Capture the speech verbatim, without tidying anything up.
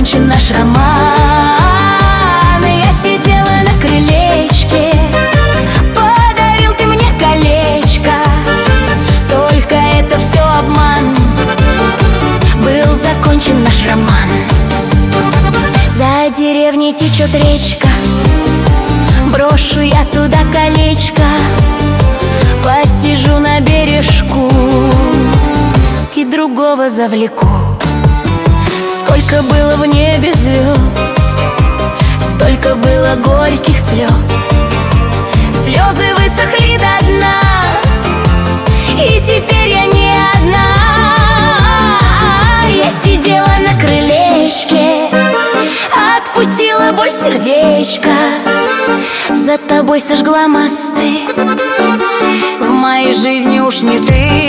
закончен наш роман. И я сидела на крылечке, подарил ты мне колечко. Только это все обман, был закончен наш роман. За деревней течет речка, брошу я туда колечко, посижу на бережку и другого завлеку. Сколько было в небе звезд, столько было горьких слез. Слезы высохли до дна, и теперь я не одна. Я сидела на крылечке, отпустила боль сердечко, за тобой сожгла мосты. В моей жизни уж не ты.